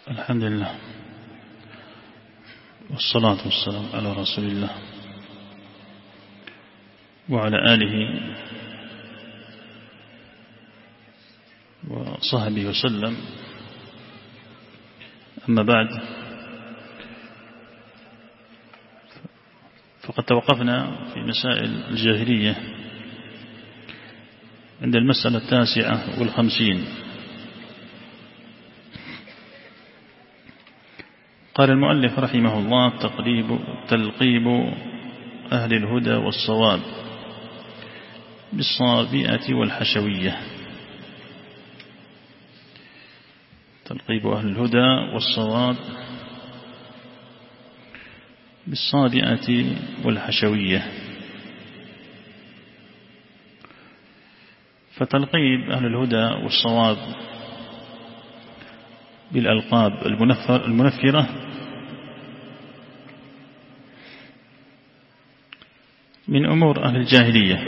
الحمد لله والصلاة والسلام على رسول الله وعلى آله وصحبه وسلم. أما بعد، فقد توقفنا في مسائل الجاهلية عند المسألة 59. قال المؤلف رحمه الله: تلقيب أهل الهدى والصواب بالصابئة والحشوية. تلقيب أهل الهدى والصواب بالصابئة والحشوية. فتلقيب أهل الهدى والصواب بالألقاب المنفرة من أمور أهل الجاهلية،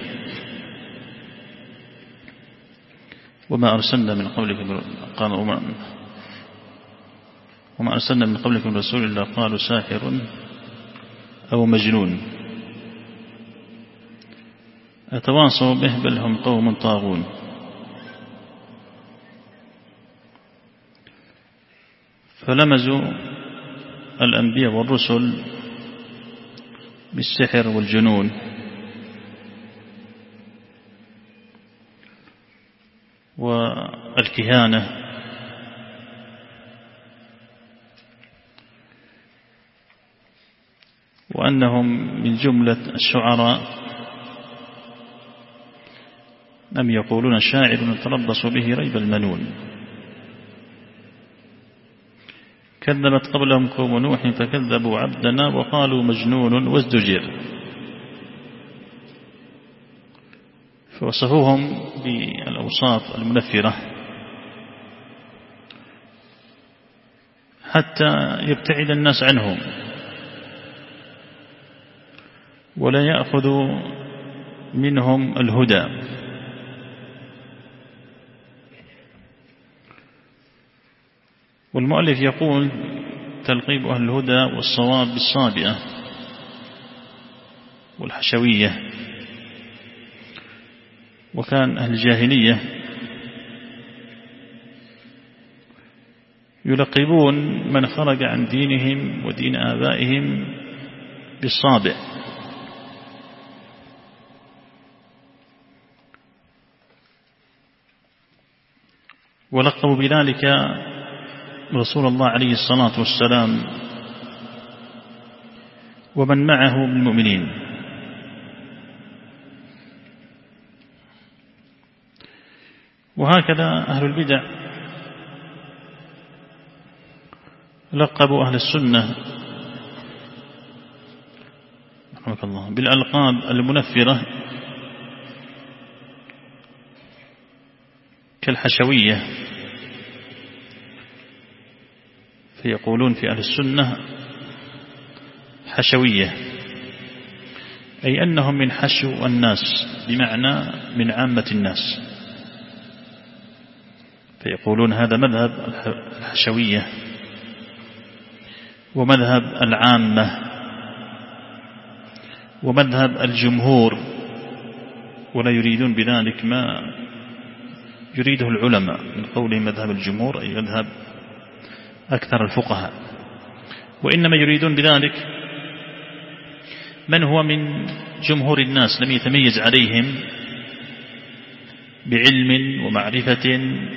وما أرسلنا من قبلكم رسول إلا قالوا ساحر أو مجنون أتواصوا به بل هم قوم طاغون. فلمزوا الأنبياء والرسل بالسحر والجنون، والكهانة، وأنهم من جملة الشعراء أم يقولون شاعر نتربص به ريب المنون. كذبت قبلهم قوم نوح فكذبوا عبدنا وقالوا مجنون وازدجر. فوصفوهم بالأوصاف المنفرة حتى يبتعد الناس عنهم ولا يأخذوا منهم الهدى. والمؤلف يقول: تلقيب أهل الهدى والصواب بالصابئة والحشوية. وكان أهل الجاهلية يلقبون من خرج عن دينهم ودين آبائهم بالصابئ، ولقبوا بذلك رسول الله عليه الصلاة والسلام ومن معه من المؤمنين. وهكذا أهل البدع لقبوا أهل السنة رحمك الله بالألقاب المنفرة كالحشوية. فيقولون في أهل السنة حشوية، أي أنهم من حشو الناس، بمعنى من عامة الناس. فيقولون هذا مذهب الحشوية ومذهب العامة ومذهب الجمهور، ولا يريدون بذلك ما يريده العلماء من قولهم مذهب الجمهور، أي مذهب أكثر الفقهاء، وإنما يريدون بذلك من هو من جمهور الناس لم يتميز عليهم بعلم ومعرفة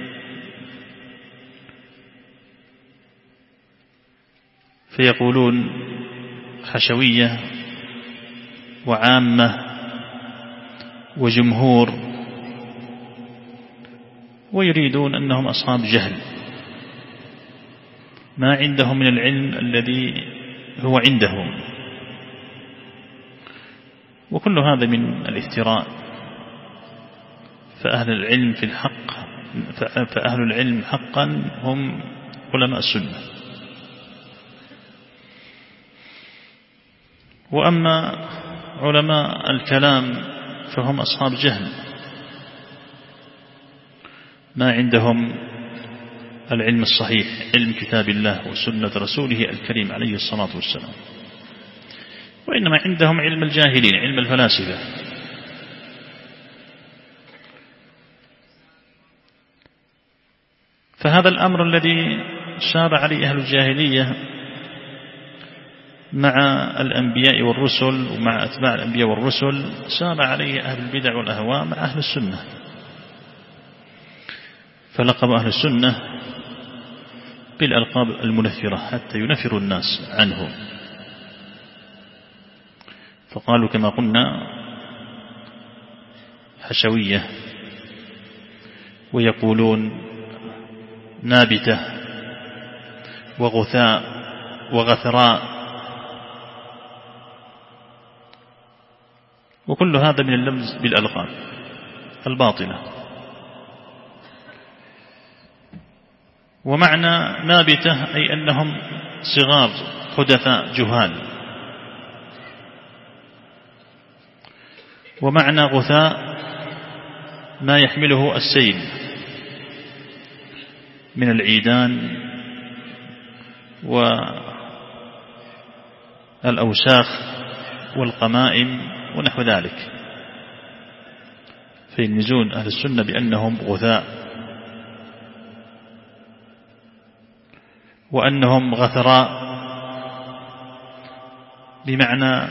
فيقولون حشوية وعامة وجمهور، ويريدون أنهم أصحاب جهل ما عندهم من العلم الذي هو عندهم. وكل هذا من الافتراء. فأهل العلم في الحق فأهل العلم حقا هم علماء السنة. وأما علماء الكلام فهم أصحاب جهل ما عندهم العلم الصحيح، علم كتاب الله وسنة رسوله الكريم عليه الصلاة والسلام، وإنما عندهم علم الجاهلين، علم الفلاسفة. فهذا الأمر الذي سار عليه أهل الجاهلية مع الأنبياء والرسل ومع أتباع الأنبياء والرسل سار عليه أهل البدع والأهواء مع أهل السنة، فلقب أهل السنة بالألقاب المنفرة حتى ينفر الناس عنه، فقالوا كما قلنا حشوية، ويقولون نابتة وغثاء وغثراء، وكل هذا من اللمز بالألقاب الباطلة. ومعنى نابتة أي أنهم صغار حدثاء جهال، ومعنى غثاء ما يحمله السيل من العيدان والأوساخ والقمائم ونحو ذلك، فيلمزون أهل السنة بأنهم غثاء وأنهم غثراء، بمعنى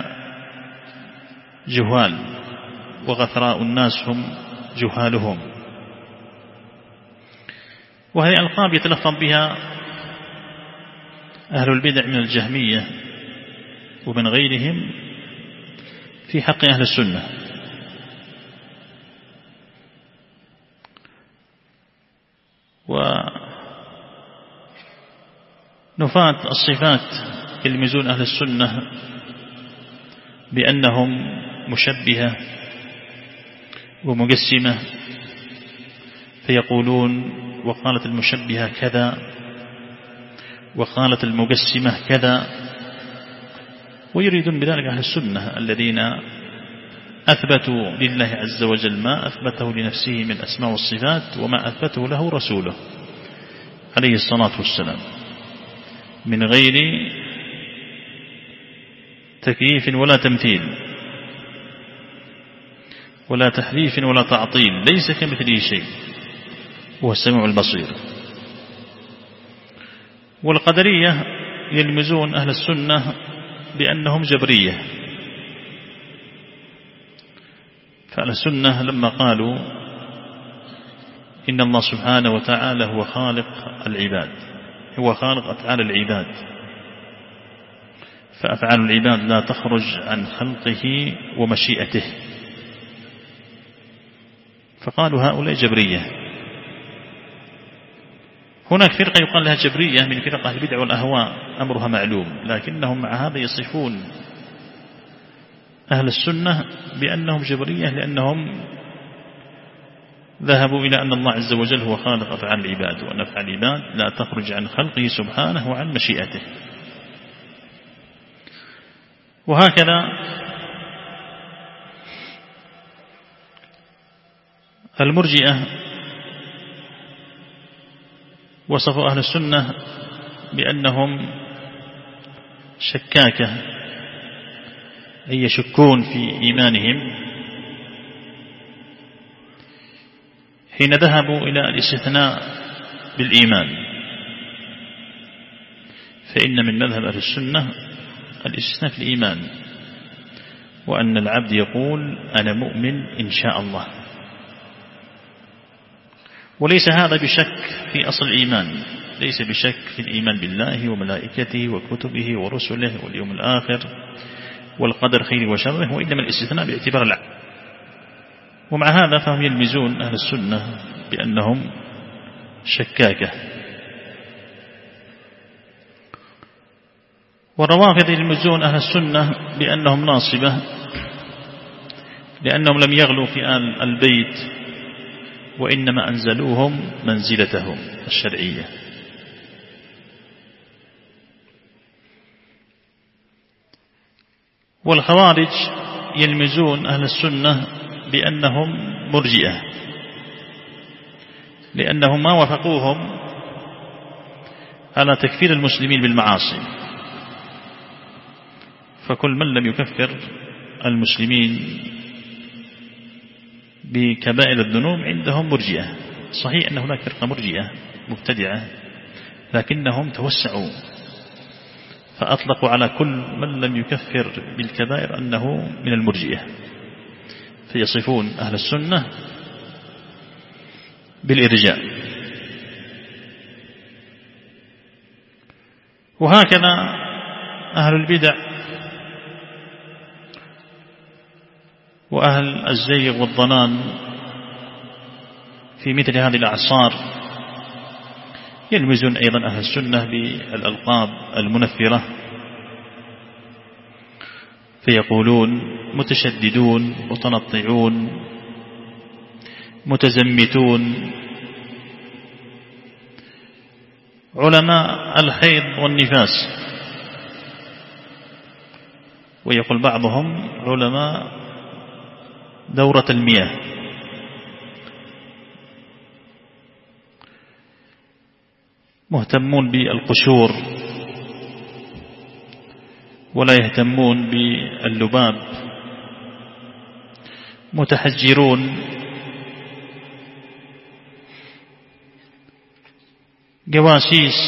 جهال، وغثراء الناس هم جهالهم. وهي ألقاب يتلقب بها أهل البدع من الجهمية ومن غيرهم في حق أهل السنة. ونفاة الصفات يلمزون أهل السنة بأنهم مشبهة ومقسمة، فيقولون وقالت المشبهة كذا وقالت المقسمة كذا، ويريدون بذلك أهل السنة الذين أثبتوا لله عز وجل ما أثبته لنفسه من أسماء والصفات وما أثبته له رسوله عليه الصلاة والسلام من غير تكييف ولا تمثيل ولا تحريف ولا تعطيل، ليس كمثله شيء وهو السميع البصير. والقدرية يلمزون أهل السنة بأنهم جبرية، فأهل السنة لما قالوا إن الله سبحانه وتعالى هو خالق العباد، هو خالق أفعال العباد، فأفعال العباد لا تخرج عن خلقه ومشيئته، فقالوا هؤلاء جبرية. هناك فرقة يقال لها جبرية من فرق أهل البدع والأهواء أمرها معلوم، لكنهم مع هذا يصفون أهل السنة بأنهم جبرية، لأنهم ذهبوا إلى أن الله عز وجل هو خالق أفعال العباد، وأن أفعال العباد لا تخرج عن خلقه سبحانه وعن مشيئته. وهكذا المرجئة وصفوا أهل السنة بأنهم شكاكة، أي يشكون في إيمانهم حين ذهبوا إلى الاستثناء بالإيمان، فإن من مذهب أهل السنة الاستثناء في الإيمان، وأن العبد يقول أنا مؤمن إن شاء الله، وليس هذا بشك في أصل الإيمان، ليس بشك في الإيمان بالله وملائكته وكتبه ورسله واليوم الآخر والقدر خير وشره، وإنما الاستثناء باعتبار العبد. ومع هذا فهم يلمزون أهل السنة بأنهم شكاكة. والروافض يلمزون أهل السنة بأنهم ناصبة، لأنهم لم يغلوا في آل البيت، وإنما أنزلوهم منزلتهم الشرعية. والخوارج يلمزون أهل السنة بأنهم مرجئة، لأنهم ما وافقوهم على تكفير المسلمين بالمعاصي، فكل من لم يكفر المسلمين بكبائر الذنوب عندهم مرجئة. صحيح أن هناك فرقة مرجئة مبتدعة، لكنهم توسعوا فأطلقوا على كل من لم يكفر بالكبائر أنه من المرجئة، فيصفون أهل السنة بالإرجاء. وهكذا أهل البدع وأهل الزيغ والضلال في مثل هذه الأعصار يلمزون أيضا أهل السنة بالألقاب المنفرة، فيقولون متشددون متنطعون متزمتون، علماء الحيض والنفاس، ويقول بعضهم علماء دورة المياه. مهتمون بالقشور ولا يهتمون باللباب، متحجرون، جواسيس،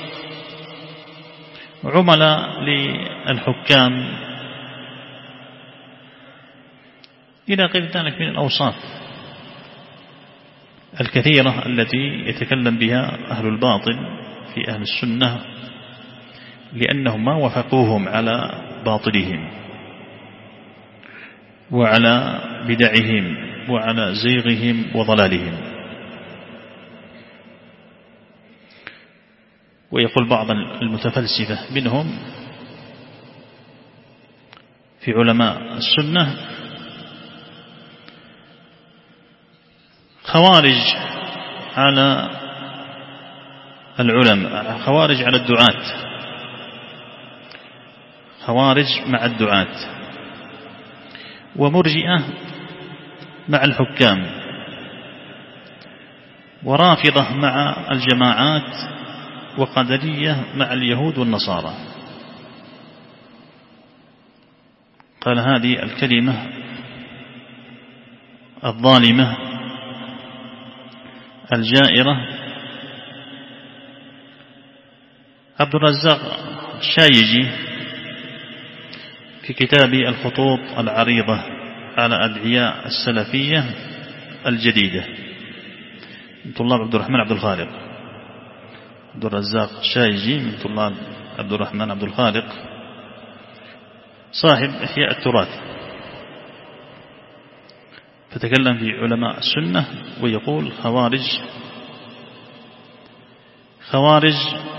عملاء للحكام، إلى غير ذلك من الأوصاف الكثيرة التي يتكلم بها أهل الباطل في أهل السنة، لأنهم ما وافقوهم على باطلهم وعلى بدعهم وعلى زيغهم وضلالهم. ويقول بعض المتفلسفة منهم في علماء السنة خوارج على العلماء، خوارج على الدعاة، خوارج مع الدعاة، ومرجئة مع الحكام، ورافضة مع الجماعات، وقدرية مع اليهود والنصارى. قال هذه الكلمة الظالمة الجائرة عبد الرزاق الشايجي في كتاب الخطوط العريضة على أدعياء السلفية الجديدة من طلاب عبد الرحمن عبد الخالق. عبد الرزاق الشايجي من طلاب عبد الرحمن عبد الخالق صاحب إحياء التراث، فتكلم في علماء السنة ويقول خوارج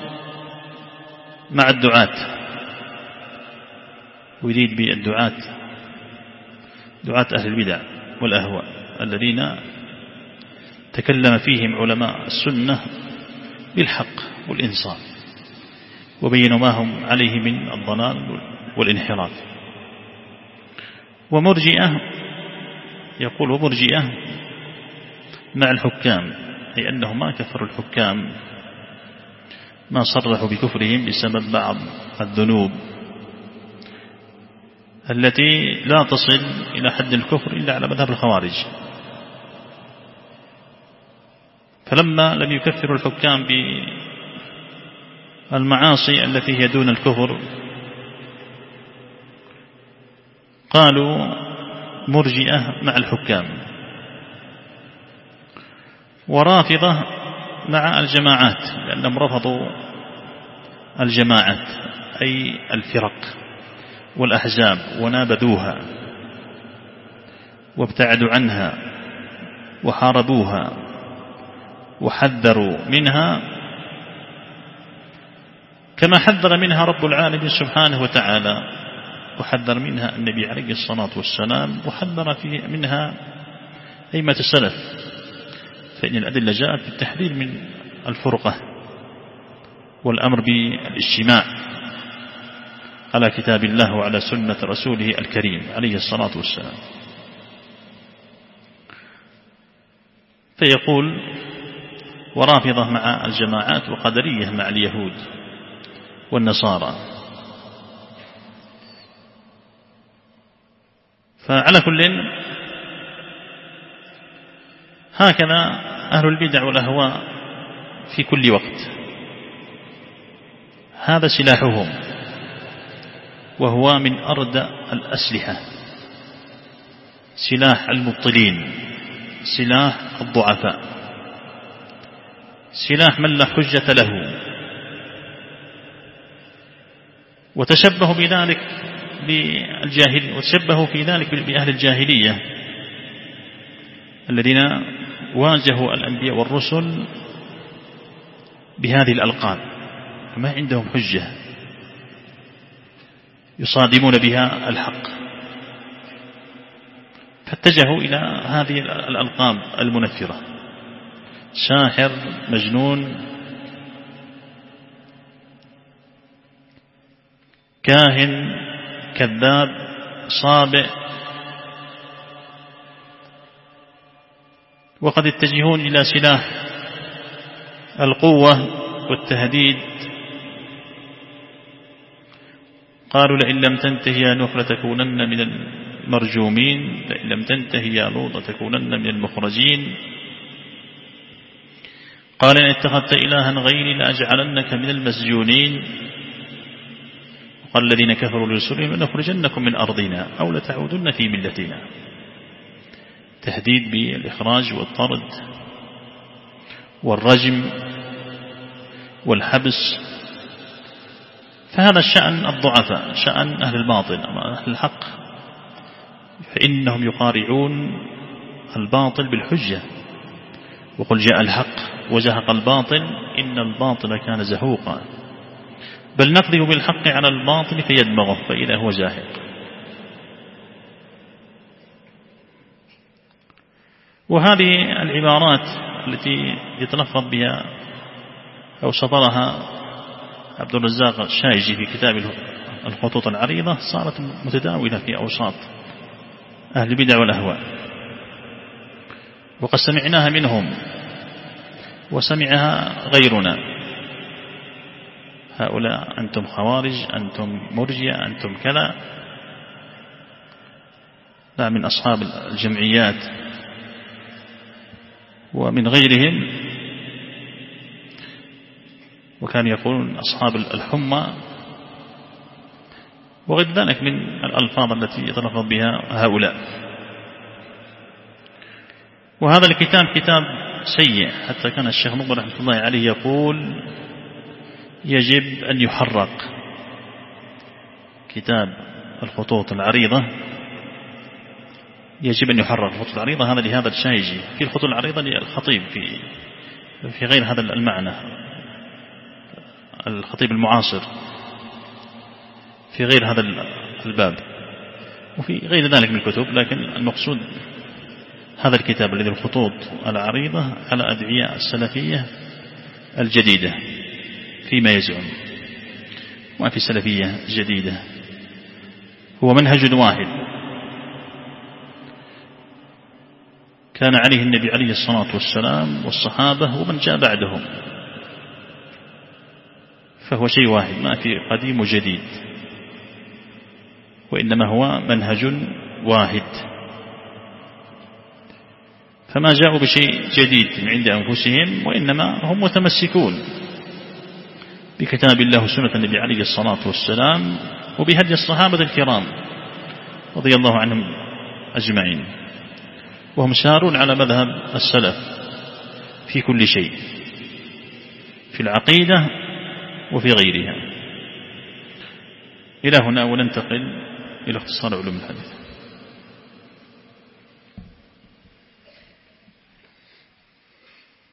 مع الدعاة، ويريد بالدعاة دعاة أهل البدع والأهواء الذين تكلم فيهم علماء السنة بالحق والإنصاف، وبينوا ما هم عليه من الضلال والانحراف. ومرجئة يقول ومرجئة مع الحكام، أي أنهم ما كفروا الحكام، ما صرحوا بكفرهم بسبب بعض الذنوب التي لا تصل إلى حد الكفر إلا على مذهب الخوارج. فلما لم يكفروا الحكام بالمعاصي التي هي دون الكفر قالوا مرجئة مع الحكام، ورافضة مع الجماعات، لأنهم رفضوا الجماعات أي الفرق والأحزاب ونابذوها وابتعدوا عنها وحاربوها وحذروا منها، كما حذر منها رب العالمين سبحانه وتعالى، وحذر منها النبي عليه الصلاة والسلام، وحذر منها أئمة السلف. فإن الأدلة جاءت بالتحذير من الفرقة والأمر بالاجتماع على كتاب الله وعلى سنة رسوله الكريم عليه الصلاة والسلام. ورافضة مع الجماعات، وقدرية مع اليهود والنصارى. فعلى كل هكذا أهل البدع والأهواء في كل وقت، هذا سلاحهم، وهو من أردى الأسلحة، سلاح المبطلين، سلاح الضعفاء، سلاح من لا حجة له. وتشبهوا بذلك وتشبهوا في ذلك بأهل الجاهلية الذين واجهوا الأنبياء والرسل بهذه الألقاب، فما عندهم حجة يصادمون بها الحق، فاتجهوا إلى هذه الألقاب المنفرة: ساحر، مجنون، كاهن، كذاب، صابئ. وقد يتجهون إلى سلاح القوة والتهديد. قالوا: لئن لم تنتهي يا نوح لتكونن من المرجومين، لئن لم تنتهي يا لوط لتكونن من المخرجين. قال: إن اتخذت إلها غيري لأجعلنك من المسجونين. وقال الذين كفروا لرسلهم لنخرجنكم من أرضنا أو لتعودن في ملتنا. تهديد بالإخراج والطرد والرجم والحبس. فهذا الشأن الضعفاء، شأن أهل الباطل. أما أهل الحق فإنهم يقارعون الباطل بالحجة. وقل جاء الحق وزهق الباطل إن الباطل كان زهوقا، بل نقذف بالحق على الباطل فيدمغه فإذا هو زاهق. وهذه العبارات التي يتلفظ بها أو سطرها عبد الرزاق الشايجي في كتاب الخطوط العريضة صارت متداولة في أوساط أهل البدع والأهواء، وقد سمعناها منهم وسمعها غيرنا: هؤلاء أنتم خوارج، أنتم مرجئة، أنتم كذا. لا، من أصحاب الجمعيات ومن غيرهم. وكان يقولون أصحاب الحمى وغير ذلك من الألفاظ التي يتلفظ بها هؤلاء. وهذا الكتاب كتاب سيء، حتى كان الشيخ مقبل رحمة الله عليه يقول: يجب أن يحرق. كتاب الخطوط العريضة يجب أن يحرق. الخطوط العريضة هذا لهذا الشايجي، في الخطوط العريضة للخطيب في غير هذا المعنى، الخطيب المعاصر في غير هذا الباب، وفي غير ذلك من الكتب. لكن المقصود هذا الكتاب الذي الخطوط العريضة على أدعياء السلفية الجديدة فيما يزعم، وفي سلفية جديدة. هو منهج واحد كان عليه النبي عليه الصلاة والسلام والصحابة ومن جاء بعدهم، فهو شيء واحد، ما في قديم وجديد، وإنما هو منهج واحد. فما جاءوا بشيء جديد من عند أنفسهم، وإنما هم متمسكون بكتاب الله وسنة النبي عليه الصلاة والسلام وبهدي الصحابة الكرام رضي الله عنهم أجمعين، وهم سارون على مذهب السلف في كل شيء، في العقيدة وفي غيرها. إلى هنا وننتقل إلى اختصار علوم الحديث.